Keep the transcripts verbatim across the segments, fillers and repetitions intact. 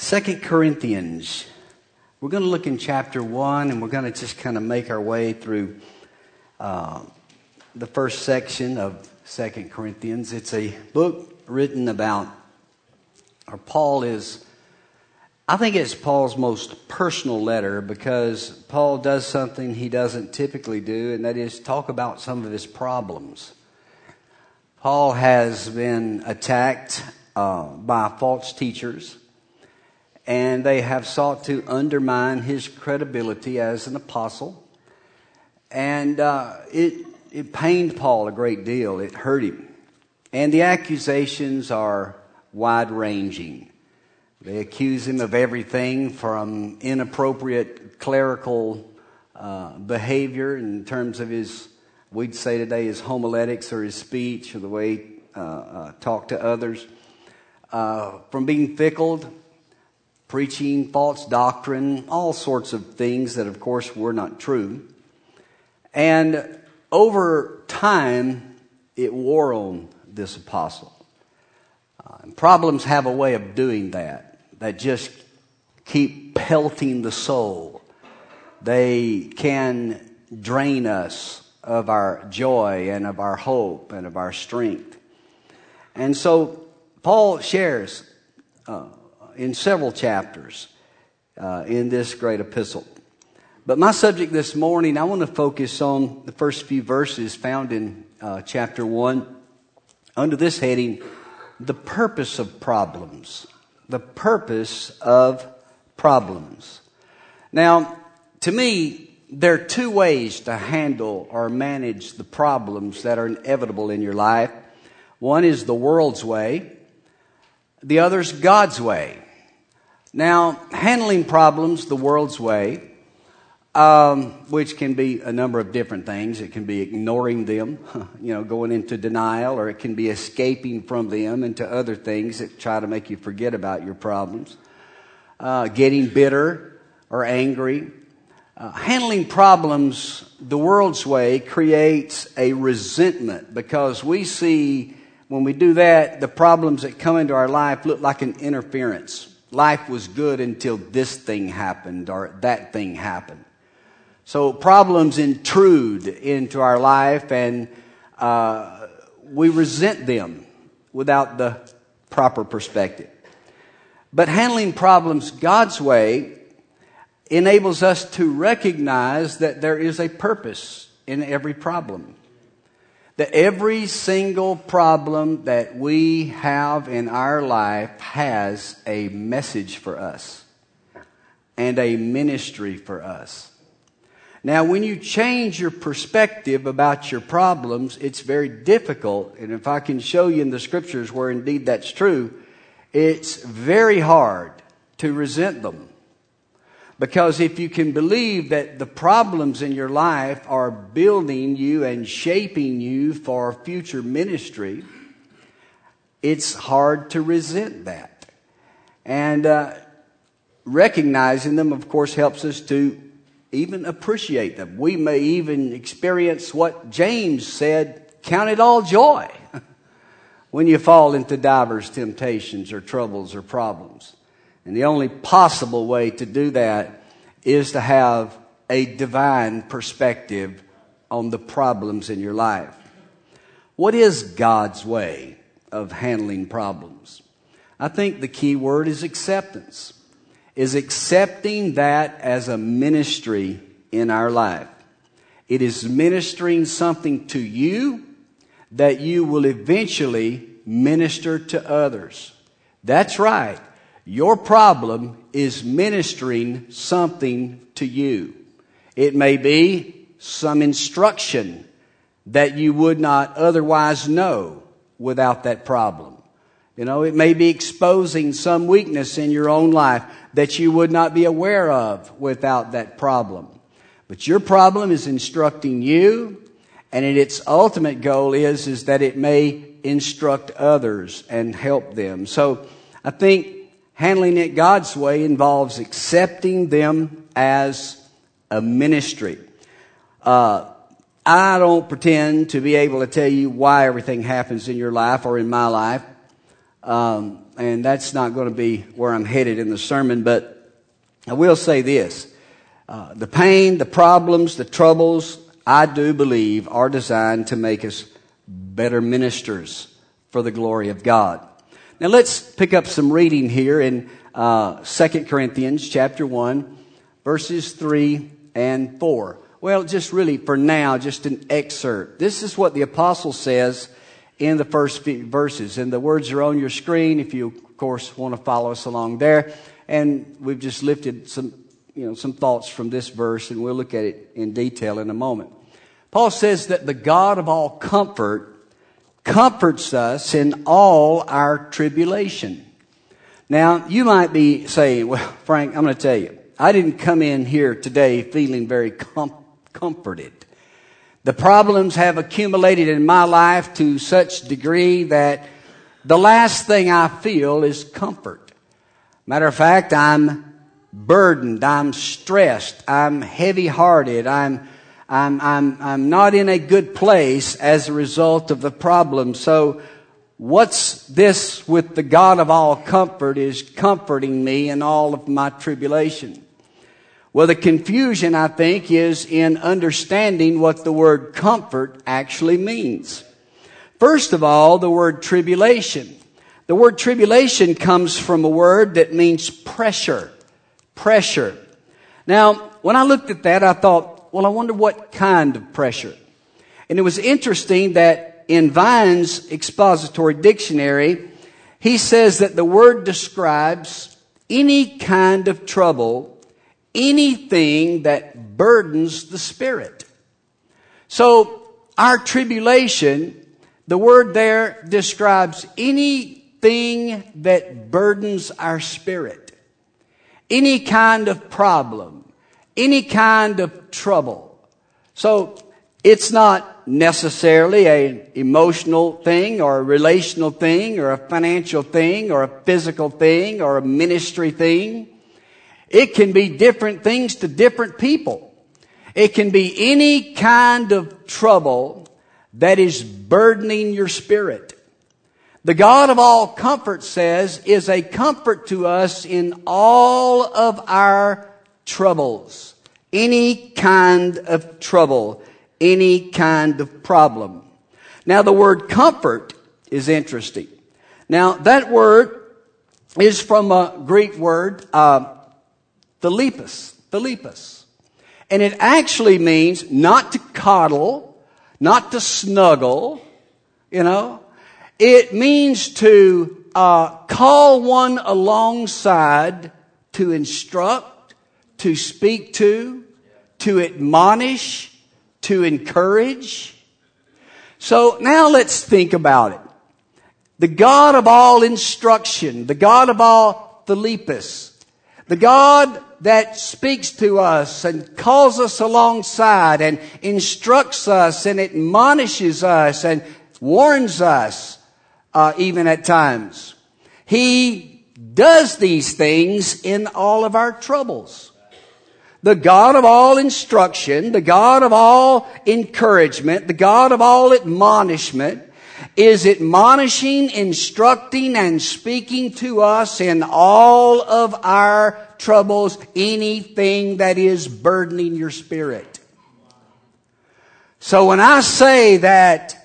Second Corinthians. We're going to look in chapter one, and we're going to just kind of make our way through uh, the first section of Second Corinthians. It's a book written about, or Paul is, I think it's Paul's most personal letter, because Paul does something he doesn't typically do, and that is talk about some of his problems. Paul has been attacked uh, by false teachers, and they have sought to undermine his credibility as an apostle. And uh, it, it pained Paul a great deal. It hurt him. And the accusations are wide-ranging. They accuse him of everything from inappropriate clerical uh, behavior in terms of his, we'd say today, his homiletics or his speech or the way he uh, uh, talked to others, uh, from being fickle, preaching false doctrine, all sorts of things that, of course, were not true. And over time, it wore on this apostle. Uh, problems have a way of doing that, that just keep pelting the soul. They can drain us of our joy and of our hope and of our strength. And so Paul shares uh, in several chapters uh, in this great epistle. But my subject this morning, I want to focus on the first few verses found in uh, chapter one under this heading, the purpose of problems. The purpose of problems. Now, to me, there are two ways to handle or manage the problems that are inevitable in your life. One is the world's way. The other is God's way. Now, handling problems the world's way, um, which can be a number of different things. It can be ignoring them, you know, going into denial, or it can be escaping from them into other things that try to make you forget about your problems. Uh, getting bitter or angry. Uh, handling problems the world's way creates a resentment, because we see when we do that, the problems that come into our life look like an interference. Life was good until this thing happened or that thing happened. So problems intrude into our life, and uh, we resent them without the proper perspective. But handling problems God's way enables us to recognize that there is a purpose in every problem. That every single problem that we have in our life has a message for us and a ministry for us. Now, when you change your perspective about your problems, it's very difficult. And if I can show you in the scriptures where indeed that's true, it's very hard to resent them. Because if you can believe that the problems in your life are building you and shaping you for future ministry, it's hard to resent that. And uh, recognizing them, of course, helps us to even appreciate them. We may even experience what James said, count it all joy when you fall into divers temptations or troubles or problems. And the only possible way to do that is to have a divine perspective on the problems in your life. What is God's way of handling problems? I think the key word is acceptance. Is accepting that as a ministry in our life. It is ministering something to you that you will eventually minister to others. That's right. Your problem is ministering something to you. It may be some instruction that you would not otherwise know without that problem. You know, it may be exposing some weakness in your own life that you would not be aware of without that problem. But your problem is instructing you, and its ultimate goal is, is that it may instruct others and help them. So I think handling it God's way involves accepting them as a ministry. Uh, I don't pretend to be able to tell you why everything happens in your life or in my life. Um, and that's not going to be where I'm headed in the sermon, but I will say this. Uh, the pain, the problems, the troubles, I do believe are designed to make us better ministers for the glory of God. Now let's pick up some reading here in uh, Second Corinthians chapter one, verses three and four. Well, just really for now, just an excerpt. This is what the apostle says in the first few verses. And the words are on your screen if you, of course, want to follow us along there. And we've just lifted some, you know, some thoughts from this verse, and we'll look at it in detail in a moment. Paul says that the God of all comfort comforts us in all our tribulation. Now, you might be saying, well, Frank, I'm going to tell you, I didn't come in here today feeling very com- comforted. The problems have accumulated in my life to such degree that the last thing I feel is comfort. Matter of fact, I'm burdened, I'm stressed, I'm heavy-hearted, I'm I'm, I'm, I'm not in a good place as a result of the problem. So what's this with the God of all comfort is comforting me in all of my tribulation? Well, the confusion, I think, is in understanding what the word comfort actually means. First of all, the word tribulation. The word tribulation comes from a word that means pressure. Pressure. Now, when I looked at that, I thought, well, I wonder what kind of pressure. And it was interesting that in Vine's expository dictionary, he says that the word describes any kind of trouble, anything that burdens the spirit. So our tribulation, the word there describes anything that burdens our spirit, any kind of problem, any kind of trouble. So it's not necessarily an emotional thing or a relational thing or a financial thing or a physical thing or a ministry thing. It can be different things to different people. It can be any kind of trouble that is burdening your spirit. The God of all comfort says is a comfort to us in all of our troubles. Any kind of trouble, any kind of problem. Now the word comfort is interesting. Now that word is from a Greek word, uh, Philippus, Philippus. And it actually means not to coddle, not to snuggle, you know. It means to uh, call one alongside to instruct, to speak to, to admonish, to encourage. So now let's think about it. The God of all instruction, the God of all Philippus, the God that speaks to us and calls us alongside and instructs us and admonishes us and warns us uh, even at times. He does these things in all of our troubles. The God of all instruction, the God of all encouragement, the God of all admonishment is admonishing, instructing, and speaking to us in all of our troubles, anything that is burdening your spirit. So when I say that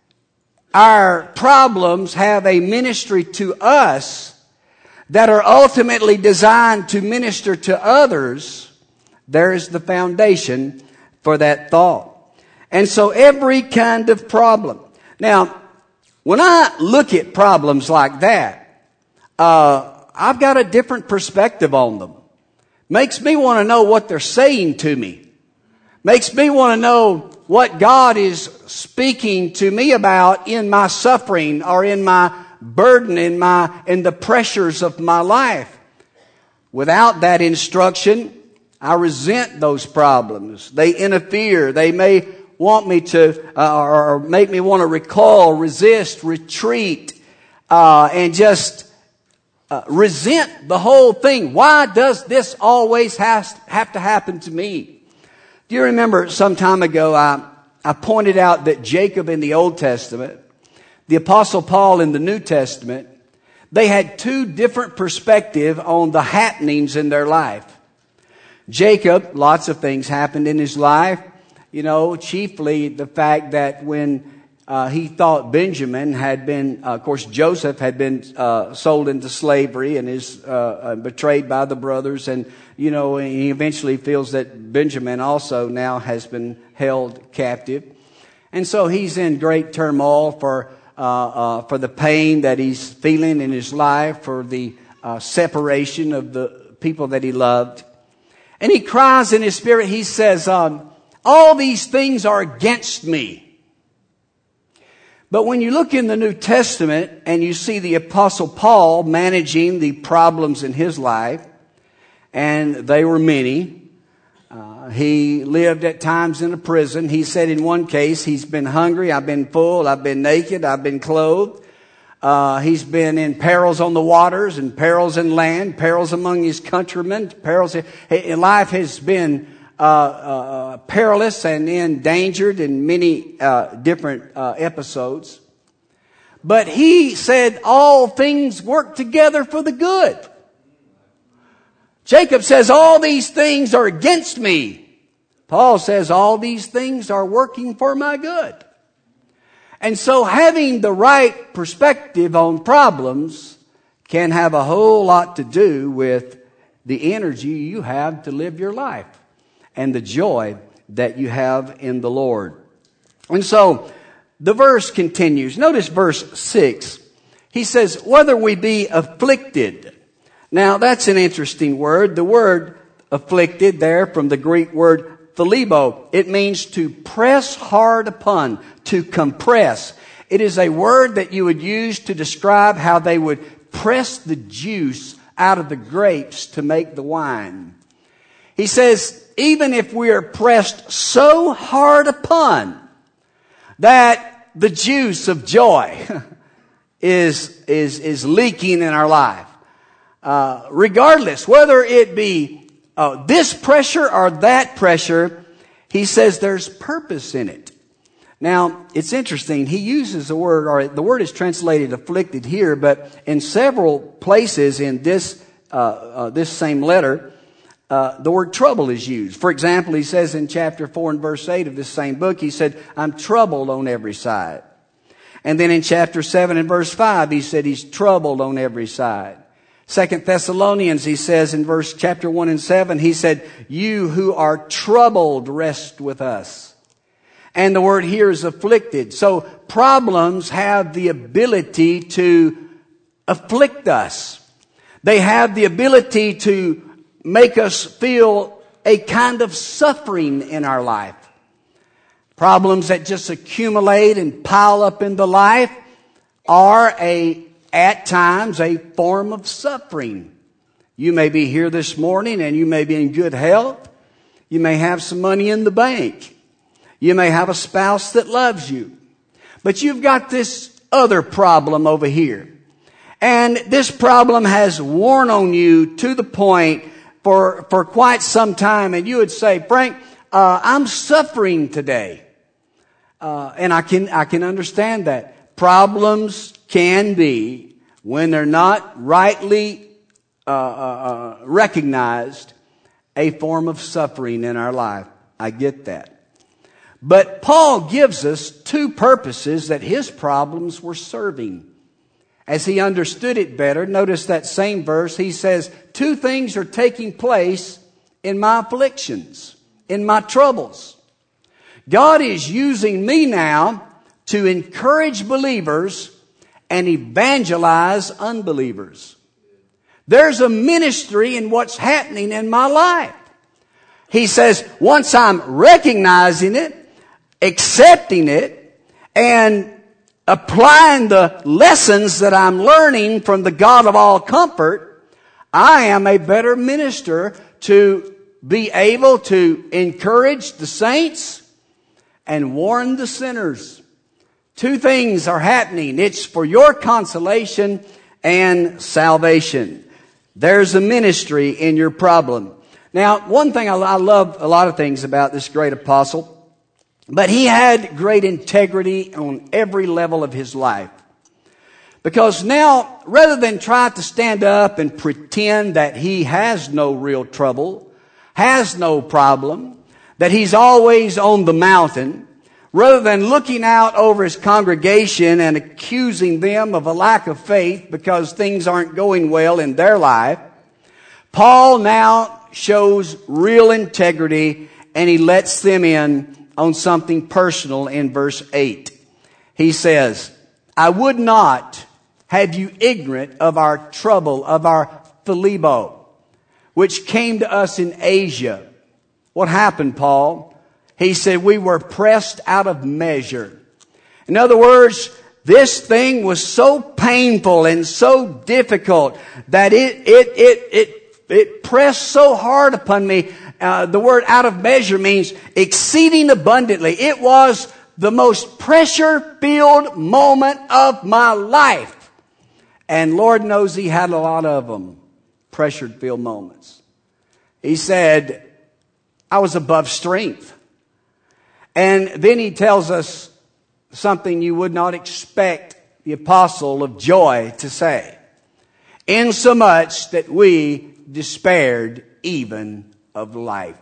our problems have a ministry to us that are ultimately designed to minister to others, there is the foundation for that thought. And so every kind of problem. Now, when I look at problems like that, uh, I've got a different perspective on them. Makes me want to know what they're saying to me. Makes me want to know what God is speaking to me about in my suffering or in my burden, in my in the pressures of my life. Without that instruction, I resent those problems. They interfere. They may want me to, uh, or make me want to recall, resist, retreat, uh, and just uh, resent the whole thing. Why does this always has, have to happen to me? Do you remember some time ago I, I pointed out that Jacob in the Old Testament, the Apostle Paul in the New Testament, They had two different perspectives on the happenings in their life. Jacob, lots of things happened in his life. You know, chiefly the fact that when uh, he thought Benjamin had been, uh, of course, Joseph had been uh, sold into slavery and is uh, uh, betrayed by the brothers. And, you know, he eventually feels that Benjamin also now has been held captive. And so he's in great turmoil for uh, uh, for the pain that he's feeling in his life, for the uh, separation of the people that he loved. And he cries in his spirit, he says, um, all these things are against me. But when you look in the New Testament and you see the Apostle Paul managing the problems in his life, and they were many. Uh, he lived at times in a prison. He said in one case, he's been hungry, I've been full, I've been naked, I've been clothed. Uh, he's been in perils on the waters and perils in land, perils among his countrymen, perils. In life has been uh, uh, perilous and endangered in many uh, different uh, episodes. But he said all things work together for the good. Jacob says all these things are against me. Paul says all these things are working for my good. And so having the right perspective on problems can have a whole lot to do with the energy you have to live your life and the joy that you have in the Lord. And so the verse continues. Notice verse six. He says, whether we be afflicted. Now that's an interesting word. The word afflicted there from the Greek word philebo. It means to press hard upon, to compress. It is a word that you would use to describe how they would press the juice out of the grapes to make the wine. He says, even if we are pressed so hard upon that the juice of joy is, is, is leaking in our life, uh, regardless, whether it be uh, this pressure or that pressure, he says there's purpose in it. Now, it's interesting. He uses the word, or the word is translated afflicted here, but in several places in this uh, uh, this same letter, uh, the word trouble is used. For example, he says in chapter four and verse eight of this same book, he said, I'm troubled on every side. And then in chapter seven and verse five, he said he's troubled on every side. Second Thessalonians, he says in verse chapter one and seven, he said, you who are troubled, rest with us. And the word here is afflicted. So problems have the ability to afflict us. They have the ability to make us feel a kind of suffering in our life. Problems that just accumulate and pile up in the life are a, at times, a form of suffering. You may be here this morning and you may be in good health. You may have some money in the bank. You may have a spouse that loves you. But you've got this other problem over here. And this problem has worn on you to the point for, for quite some time. And you would say, Frank, uh, I'm suffering today. Uh, and I can, I can understand that. Problems can be, when they're not rightly uh, uh, recognized, a form of suffering in our life. I get that. But Paul gives us two purposes that his problems were serving. As he understood it better, notice that same verse, he says, two things are taking place in my afflictions, in my troubles. God is using me now to encourage believers and evangelize unbelievers. There's a ministry in what's happening in my life. He says, once I'm recognizing it, accepting it, and applying the lessons that I'm learning from the God of all comfort, I am a better minister to be able to encourage the saints and warn the sinners. Two things are happening. It's for your consolation and salvation. There's a ministry in your problem. Now, one thing I, I love a lot of things about this great apostle, but he had great integrity on every level of his life. Because now, rather than try to stand up and pretend that he has no real trouble, has no problem, that he's always on the mountain, rather than looking out over his congregation and accusing them of a lack of faith because things aren't going well in their life, Paul now shows real integrity, and he lets them in on something personal in verse eight. He says, I would not have you ignorant of our trouble, of our philebo, which came to us in Asia. What happened, Paul? He said, we were pressed out of measure. In other words, this thing was so painful and so difficult that it, it, it, it, it pressed so hard upon me. Uh, the word out of measure means exceeding abundantly. It was the most pressure-filled moment of my life. And Lord knows he had a lot of them, pressure-filled moments. He said, I was above strength. And then he tells us something you would not expect the apostle of joy to say. Insomuch that we despaired even of life.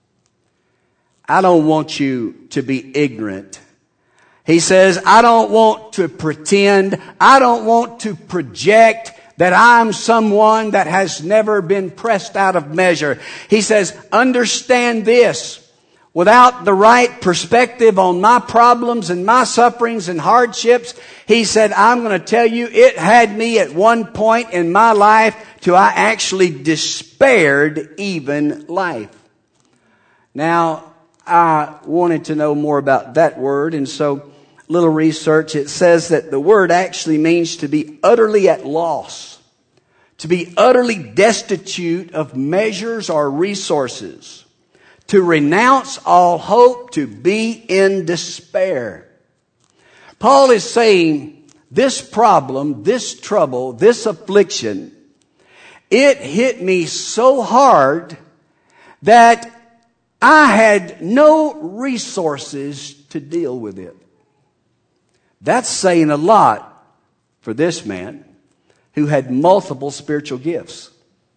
I don't want you to be ignorant. He says, I don't want to pretend. I don't want to project that I'm someone that has never been pressed out of measure. He says, understand this. Without the right perspective on my problems and my sufferings and hardships, he said, I'm going to tell you, it had me at one point in my life till I actually despaired even life. Now, I wanted to know more about that word, and so little research, it says that the word actually means to be utterly at loss, to be utterly destitute of measures or resources, to renounce all hope, to be in despair. Paul is saying this problem, this trouble, this affliction, it hit me so hard that I had no resources to deal with it. That's saying a lot for this man who had multiple spiritual gifts.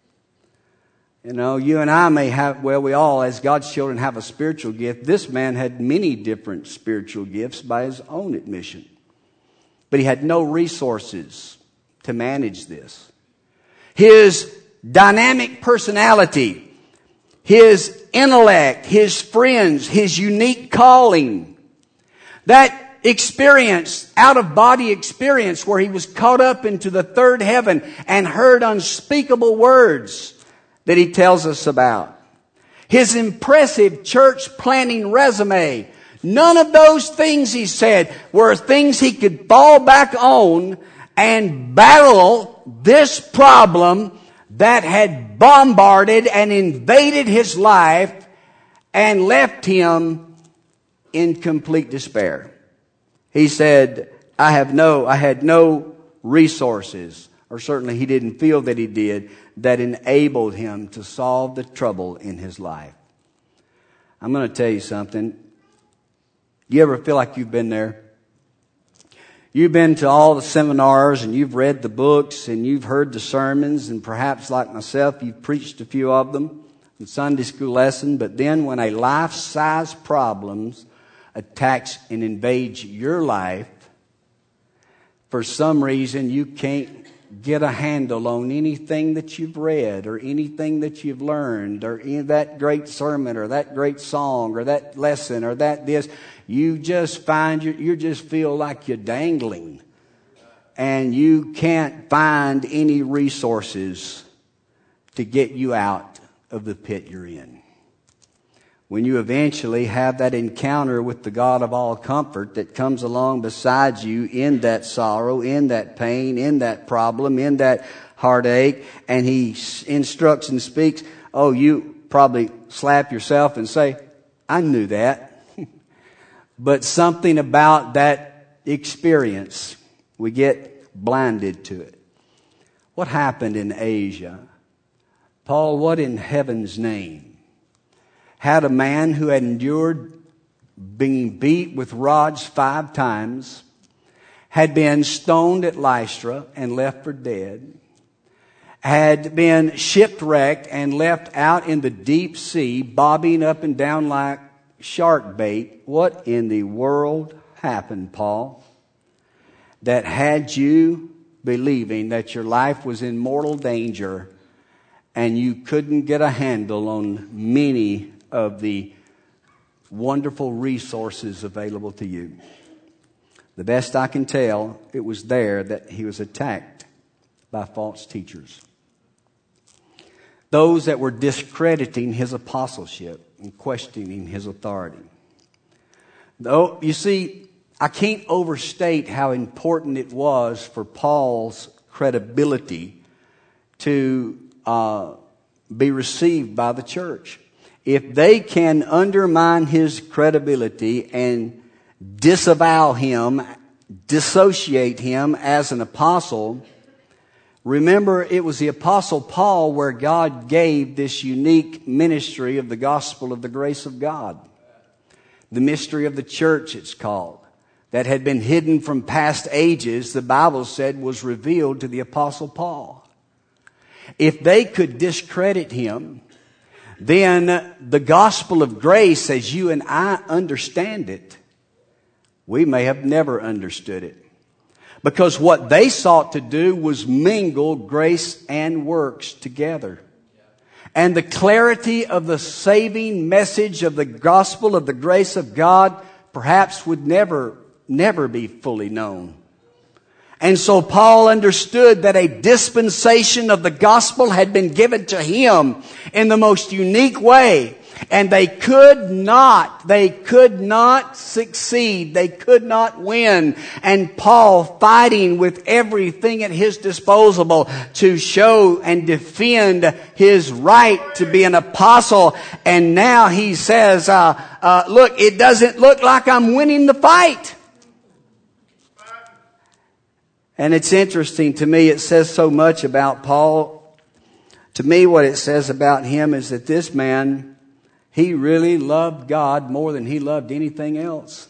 You know, you and I may have, well, we all, as God's children, have a spiritual gift. This man had many different spiritual gifts by his own admission. But he had no resources to manage this. His dynamic personality, his intellect, his friends, his unique calling, that experience, out-of-body experience where he was caught up into the third heaven and heard unspeakable words that he tells us about. His impressive church planting resume. None of those things, he said, were things he could fall back on and battle this problem that had bombarded and invaded his life and left him in complete despair. He said, I have no, I had no resources, or certainly he didn't feel that he did, that enabled him to solve the trouble in his life. I'm going to tell you something. You ever feel like you've been there? You've been to all the seminars and you've read the books and you've heard the sermons, and perhaps like myself, you've preached a few of them in Sunday school lesson, but then when a life-size problems attacks and invades your life, for some reason you can't get a handle on anything that you've read or anything that you've learned or any of that great sermon or that great song or that lesson or that this. You just find you you just feel like you're dangling and you can't find any resources to get you out of the pit you're in. When you eventually have that encounter with the God of all comfort that comes along beside you in that sorrow, in that pain, in that problem, in that heartache, and He instructs and speaks, oh, you probably slap yourself and say, I knew that. But something about that experience, we get blinded to it. What happened in Asia? Paul, what in heaven's name had a man who had endured being beat with rods five times, had been stoned at Lystra and left for dead, had been shipwrecked and left out in the deep sea, bobbing up and down like shark bait. What in the world happened, Paul, that had you believing that your life was in mortal danger and you couldn't get a handle on many of the wonderful resources available to you? The best I can tell, it was there that he was attacked by false teachers. Those that were discrediting his apostleship and questioning his authority. Though, you see, I can't overstate how important it was for Paul's credibility to uh, be received by the church. If they can undermine his credibility and disavow him, dissociate him as an apostle, remember it was the Apostle Paul where God gave this unique ministry of the gospel of the grace of God. The mystery of the church, it's called, that had been hidden from past ages, the Bible said was revealed to the Apostle Paul. If they could discredit him, then the gospel of grace as you and I understand it, we may have never understood it. Because what they sought to do was mingle grace and works together. And the clarity of the saving message of the gospel of the grace of God perhaps would never, never be fully known. And so Paul understood that a dispensation of the gospel had been given to him in the most unique way. And they could not, they could not succeed. They could not win. And Paul fighting with everything at his disposal to show and defend his right to be an apostle. And now he says, uh, uh, look, it doesn't look like I'm winning the fight. And it's interesting to me, it says so much about Paul. To me, what it says about him is that this man, he really loved God more than he loved anything else.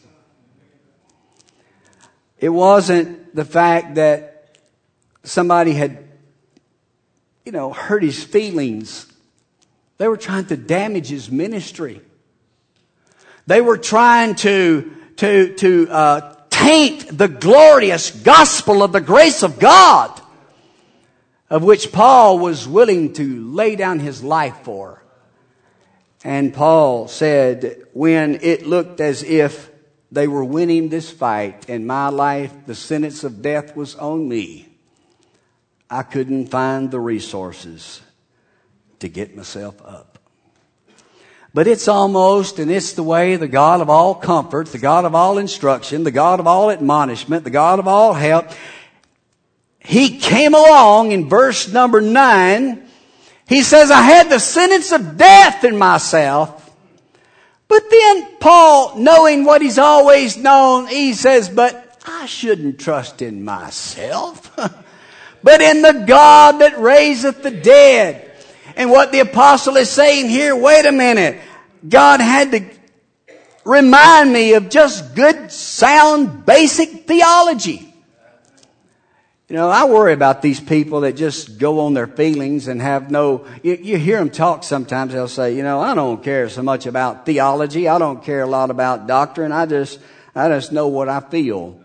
It wasn't the fact that somebody had, you know, hurt his feelings. They were trying to damage his ministry. They were trying to, to, to, uh, taint the glorious gospel of the grace of God, of which Paul was willing to lay down his life for. And Paul said, when it looked as if they were winning this fight in my life, the sentence of death was on me, I couldn't find the resources to get myself up. But it's almost, and it's the way the God of all comfort, the God of all instruction, the God of all admonishment, the God of all help, He came along in verse number nine. He says, I had the sentence of death in myself. But then Paul, knowing what he's always known, he says, but I shouldn't trust in myself, but in the God that raiseth the dead. And what the apostle is saying here, wait a minute. God had to remind me of just good, sound, basic theology. You know, I worry about these people that just go on their feelings and have no... You, you hear them talk sometimes, they'll say, you know, I don't care so much about theology. I don't care a lot about doctrine. I just, I just know what I feel.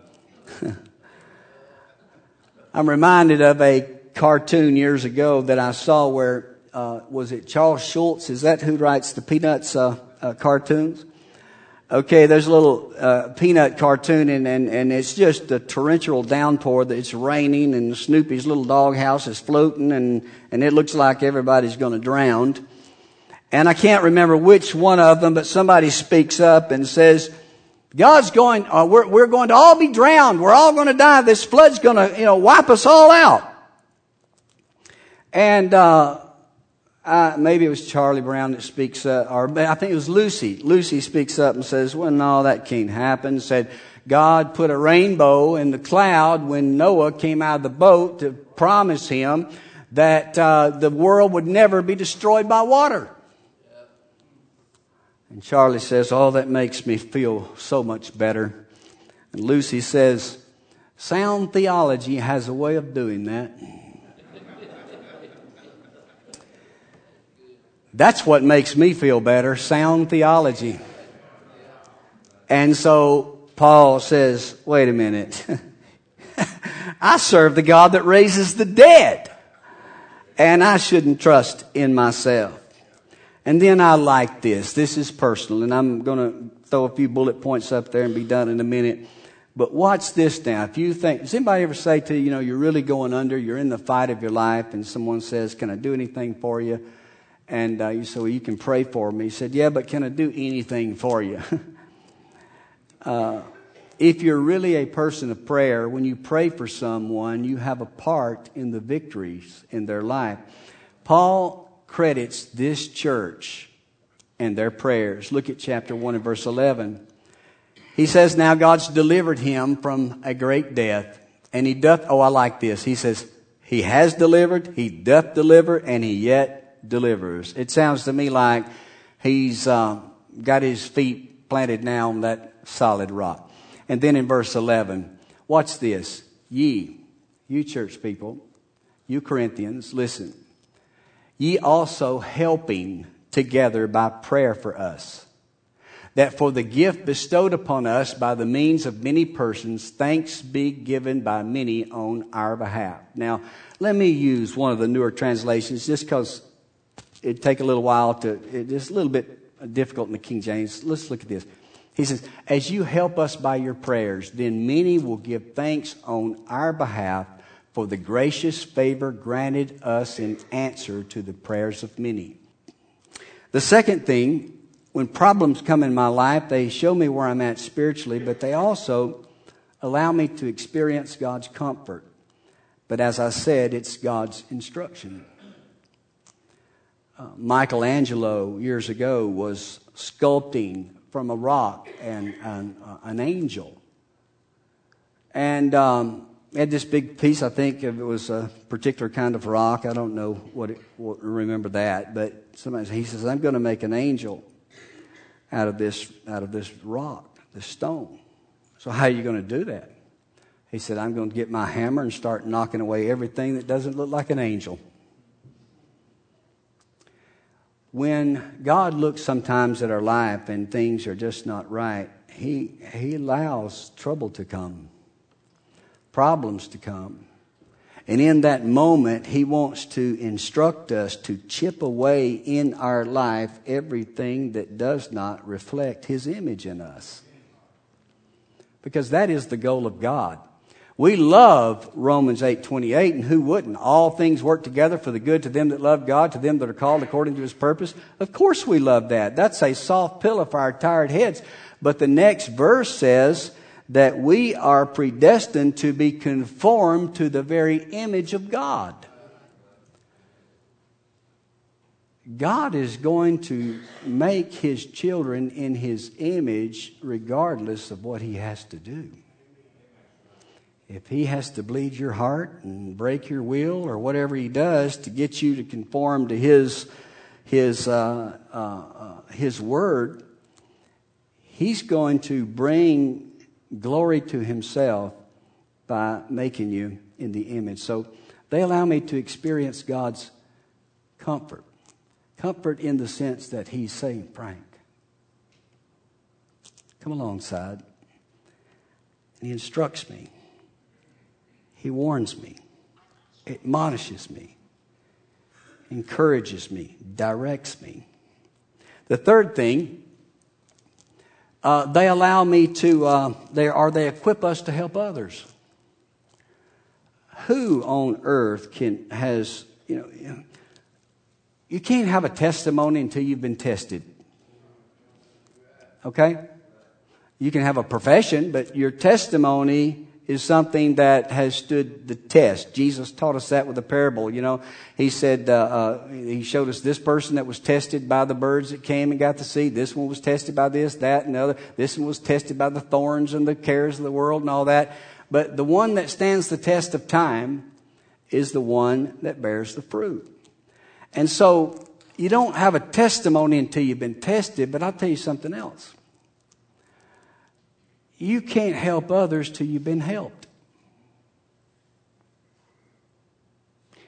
I'm reminded of a cartoon years ago that I saw where... Uh, was it Charles Schulz? Is that who writes the Peanuts uh, uh, cartoons? Okay, there's a little uh, Peanut cartoon, and, and, and it's just a torrential downpour. That it's raining, and Snoopy's little doghouse is floating, and, and it looks like everybody's going to drown. And I can't remember which one of them, but somebody speaks up and says, God's going, uh, we're, we're going to all be drowned. We're all going to die. This flood's going to, you know, wipe us all out. And, uh, Uh, maybe it was Charlie Brown that speaks up, or I think it was Lucy. Lucy speaks up and says, well, no, that can't happen. Said, God put a rainbow in the cloud when Noah came out of the boat to promise him that uh, the world would never be destroyed by water. And Charlie says, oh, that makes me feel so much better. And Lucy says, Sound theology has a way of doing that. That's what makes me feel better, sound theology. And so Paul says, wait a minute. I serve the God that raises the dead. And I shouldn't trust in myself. And then I like this. This is personal. And I'm going to throw a few bullet points up there and be done in a minute. But watch this now. If you think, does anybody ever say to you, you know, you're really going under, you're in the fight of your life, and someone says, can I do anything for you? And uh, you say, well, you can pray for me. He said, yeah, but can I do anything for you? uh, if you're really a person of prayer, when you pray for someone, you have a part in the victories in their life. Paul credits this church and their prayers. Look at chapter one and verse eleven. He says, now God's delivered him from a great death. And he doth, oh, I like this. He says, he has delivered, he doth deliver, and he yet delivers. It sounds to me like he's uh, got his feet planted now on that solid rock. And then in verse eleven, watch this. Ye, you church people, you Corinthians, listen. Ye also helping together by prayer for us, that for the gift bestowed upon us by the means of many persons, thanks be given by many on our behalf. Now, let me use one of the newer translations just because it'd take a little while to, it's a little bit difficult in the King James. Let's look at this. He says, as you help us by your prayers, then many will give thanks on our behalf for the gracious favor granted us in answer to the prayers of many. The second thing, when problems come in my life, they show me where I'm at spiritually, but they also allow me to experience God's comfort. But as I said, it's God's instruction. Uh, Michelangelo, years ago, was sculpting from a rock and an, uh, an angel. And um, had this big piece, I think it was a particular kind of rock. I don't know what it, what, remember that, but somebody, he says, I'm going to make an angel out of this out of this rock, this stone. So how are you going to do that? He said, I'm going to get my hammer and start knocking away everything that doesn't look like an angel. When God looks sometimes at our life and things are just not right, He He allows trouble to come, problems to come. And in that moment, He wants to instruct us to chip away in our life everything that does not reflect His image in us. Because that is the goal of God. We love Romans eight twenty-eight, and who wouldn't? All things work together for the good to them that love God, to them that are called according to His purpose. Of course we love that. That's a soft pillow for our tired heads. But the next verse says that we are predestined to be conformed to the very image of God. God is going to make His children in His image regardless of what He has to do. If He has to bleed your heart and break your will or whatever He does to get you to conform to His His uh, uh, uh, His word, He's going to bring glory to Himself by making you in the image. So they allow me to experience God's comfort. Comfort in the sense that He's saying, Frank, come alongside. And He instructs me. He warns me, admonishes me, encourages me, directs me. The third thing, uh, they allow me to, uh, they or they equip us to help others. Who on earth can has you know, you know you can't have a testimony until you've been tested. Okay, you can have a profession, but your testimony is something that has stood the test. Jesus taught us that with a parable. You know, He said, uh, uh, He showed us this person that was tested by the birds that came and got to see. This one was tested by this, that, and the other. This one was tested by the thorns and the cares of the world and all that. But the one that stands the test of time is the one that bears the fruit. And so you don't have a testimony until you've been tested, but I'll tell you something else. You can't help others till you've been helped.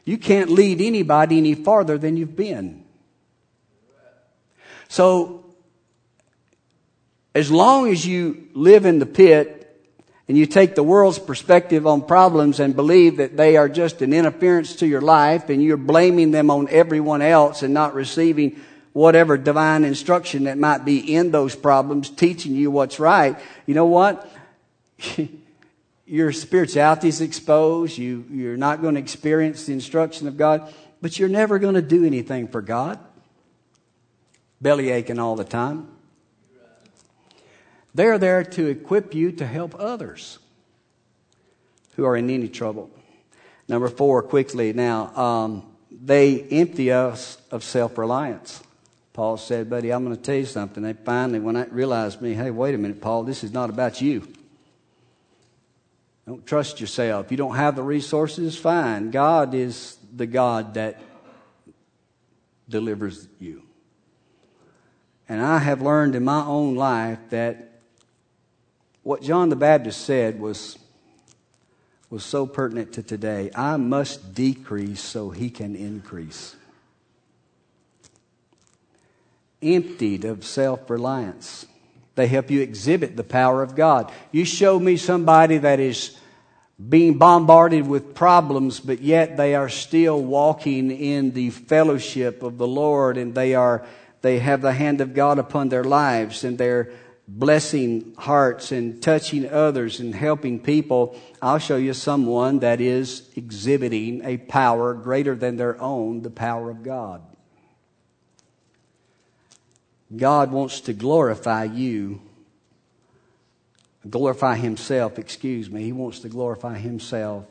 You can't lead anybody any farther than you've been. So, as long as you live in the pit and you take the world's perspective on problems and believe that they are just an interference to your life and you're blaming them on everyone else and not receiving whatever divine instruction that might be in those problems, teaching you what's right, you know what? Your spirituality is exposed. You, you're not going to experience the instruction of God, but you're never going to do anything for God. Belly aching all the time. They're there to equip you to help others who are in any trouble. Number four, quickly now, um, they empty us of self-reliance. Paul said, buddy, I'm going to tell you something. They finally, when I realized me, hey, wait a minute, Paul, this is not about you. Don't trust yourself. You don't have the resources, fine. God is the God that delivers you. And I have learned in my own life that what John the Baptist said was, was so pertinent to today. I must decrease so he can increase. Emptied of self-reliance. They help you exhibit the power of God. You show me somebody that is being bombarded with problems, but yet they are still walking in the fellowship of the Lord, and they are they have the hand of God upon their lives, and they're blessing hearts and touching others and helping people. I'll show you someone that is exhibiting a power greater than their own, the power of God. God wants to glorify you, glorify himself, excuse me. He wants to glorify himself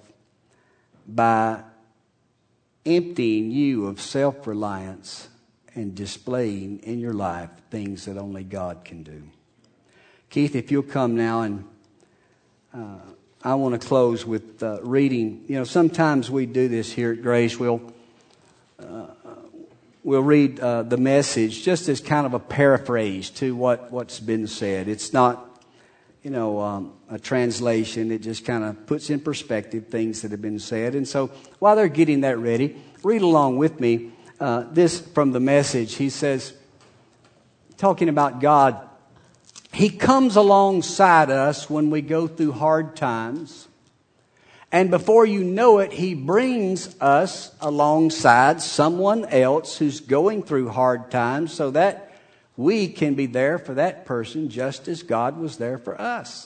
by emptying you of self-reliance and displaying in your life things that only God can do. Keith, if you'll come now, and uh, I want to close with uh, reading. You know, sometimes we do this here at Grace. We'll uh, we'll read uh, the message just as kind of a paraphrase to what, what's been said. It's not, you know, um, a translation. It just kind of puts in perspective things that have been said. And so while they're getting that ready, read along with me. Uh, this from the message. He says, talking about God, He comes alongside us when we go through hard times. And before you know it, He brings us alongside someone else who's going through hard times so that we can be there for that person just as God was there for us.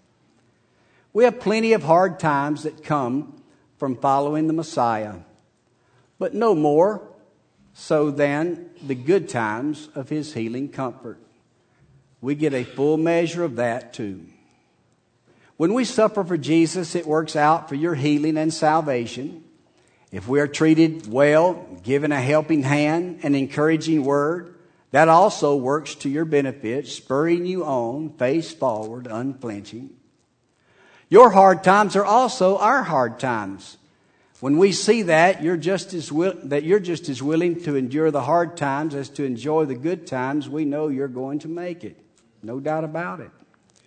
We have plenty of hard times that come from following the Messiah, but no more so than the good times of His healing comfort. We get a full measure of that too. When we suffer for Jesus, it works out for your healing and salvation. If we are treated well, given a helping hand, an encouraging word, that also works to your benefit, spurring you on, face forward, unflinching. Your hard times are also our hard times. When we see that, you're just as will, that you're just as willing to endure the hard times as to enjoy the good times, we know you're going to make it. No doubt about it.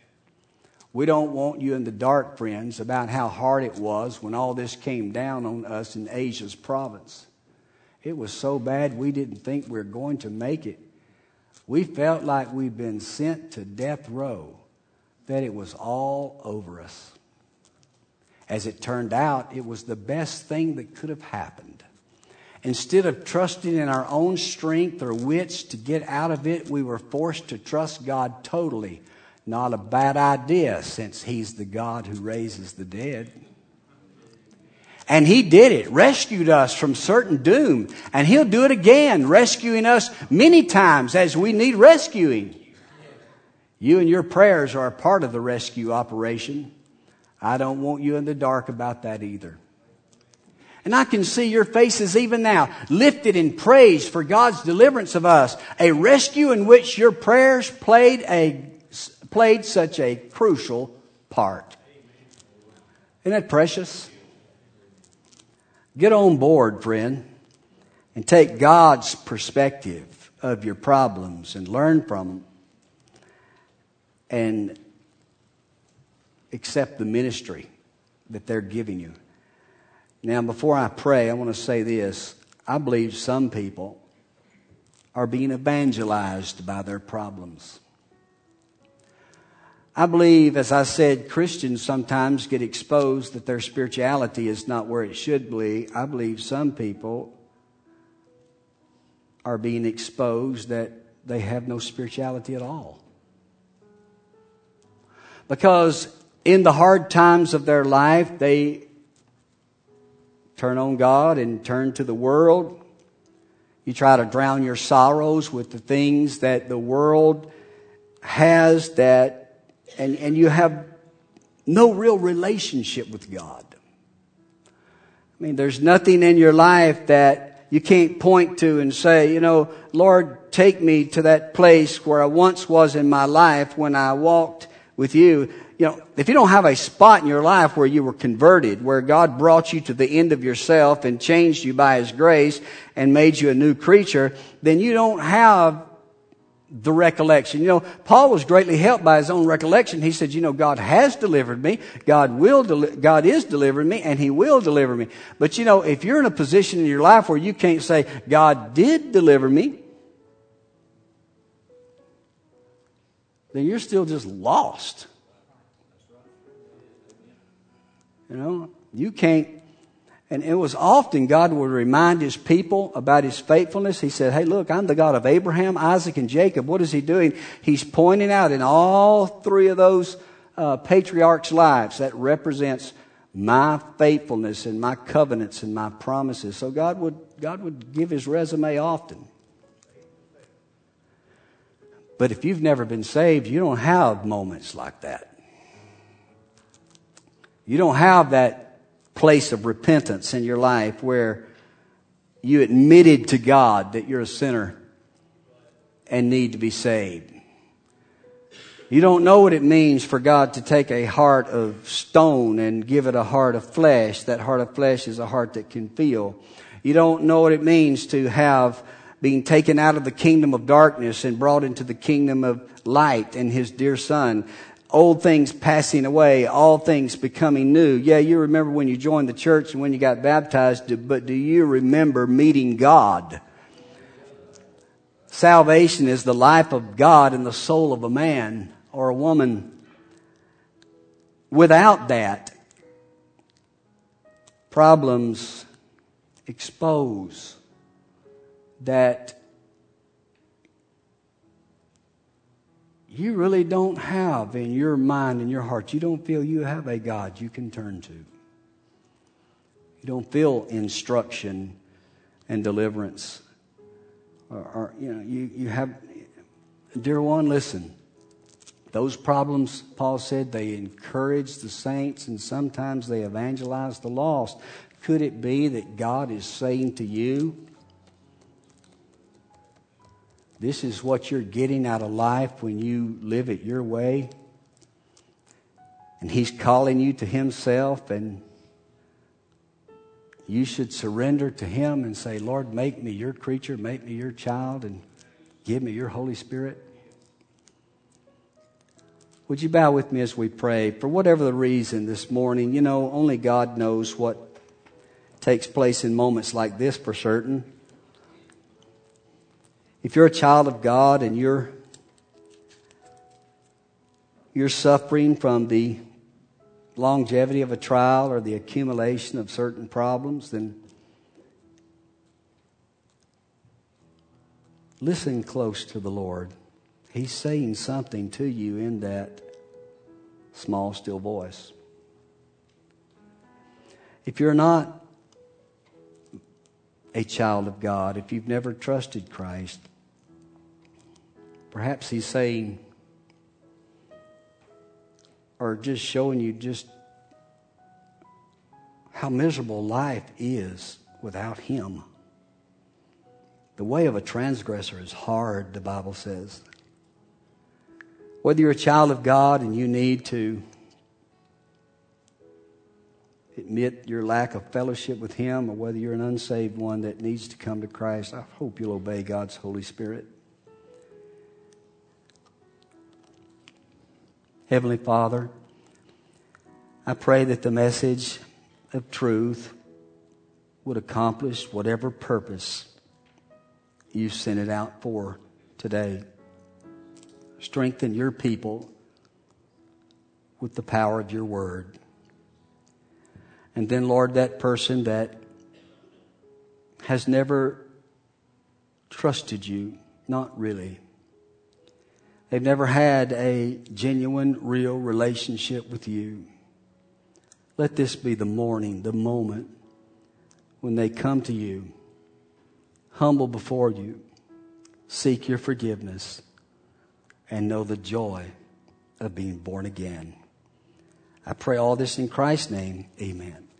We don't want you in the dark, friends, about how hard it was when all this came down on us in Asia's province. It was so bad we didn't think we were going to make it. We felt like we'd been sent to death row, that it was all over us. As it turned out, it was the best thing that could have happened. Instead of trusting in our own strength or wits to get out of it, we were forced to trust God totally. Not a bad idea, since He's the God who raises the dead. And He did it, rescued us from certain doom. And He'll do it again, rescuing us many times as we need rescuing. You and your prayers are a part of the rescue operation. I don't want you in the dark about that either. And I can see your faces even now, lifted in praise for God's deliverance of us. A rescue in which your prayers played a played such a crucial part. Isn't that precious? Get on board, friend, and take God's perspective of your problems and learn from them. And accept the ministry that they're giving you. Now, before I pray, I want to say this. I believe some people are being evangelized by their problems. I believe, as I said, Christians sometimes get exposed that their spirituality is not where it should be. I believe some people are being exposed that they have no spirituality at all. Because in the hard times of their life, they turn on God and turn to the world. You try to drown your sorrows with the things that the world has that, and, and you have no real relationship with God. I mean, there's nothing in your life that you can't point to and say, you know, Lord, take me to that place where I once was in my life when I walked with you. You know, if you don't have a spot in your life where you were converted, where God brought you to the end of yourself and changed you by His grace and made you a new creature, then you don't have the recollection. You know, Paul was greatly helped by his own recollection. He said, you know, God has delivered me. God will, deli- God is delivering me, and He will deliver me. But you know, if you're in a position in your life where you can't say, God did deliver me, then you're still just lost. You know, you can't, and it was often God would remind His people about His faithfulness. He said, hey, look, I'm the God of Abraham, Isaac, and Jacob. What is He doing? He's pointing out in all three of those uh, patriarchs' lives that represents my faithfulness and my covenants and my promises. So God would, God would give His resume often. But if you've never been saved, you don't have moments like that. You don't have that place of repentance in your life where you admitted to God that you're a sinner and need to be saved. You don't know what it means for God to take a heart of stone and give it a heart of flesh. That heart of flesh is a heart that can feel. You don't know what it means to have being taken out of the kingdom of darkness and brought into the kingdom of light and His dear Son. Old things passing away, all things becoming new. Yeah, you remember when you joined the church and when you got baptized, but do you remember meeting God? Salvation is the life of God in the soul of a man or a woman. Without that, problems expose that you really don't have in your mind and your heart. You don't feel you have a God you can turn to. You don't feel instruction and deliverance. Or, or you know, you, you have, dear one, listen. Those problems, Paul said, they encourage the saints and sometimes they evangelize the lost. Could it be that God is saying to you, this is what you're getting out of life when you live it your way? And He's calling you to Himself, and you should surrender to Him and say, Lord, make me your creature, make me your child, and give me your Holy Spirit. Would you bow with me as we pray? For whatever the reason this morning, you know, only God knows what takes place in moments like this for certain. If you're a child of God and you're you're suffering from the longevity of a trial or the accumulation of certain problems, then listen close to the Lord. He's saying something to you in that small, still voice. If you're not a child of God, if you've never trusted Christ, perhaps He's saying, or just showing you just how miserable life is without Him. The way of a transgressor is hard, the Bible says. Whether you're a child of God and you need to admit your lack of fellowship with Him, or whether you're an unsaved one that needs to come to Christ, I hope you'll obey God's Holy Spirit. Heavenly Father, I pray that the message of truth would accomplish whatever purpose you sent it out for today. Strengthen your people with the power of your word. And then, Lord, that person that has never trusted you, not really. They've never had a genuine, real relationship with you. Let this be the morning, the moment when they come to you, humble before you, seek your forgiveness, and know the joy of being born again. I pray all this in Christ's name. Amen.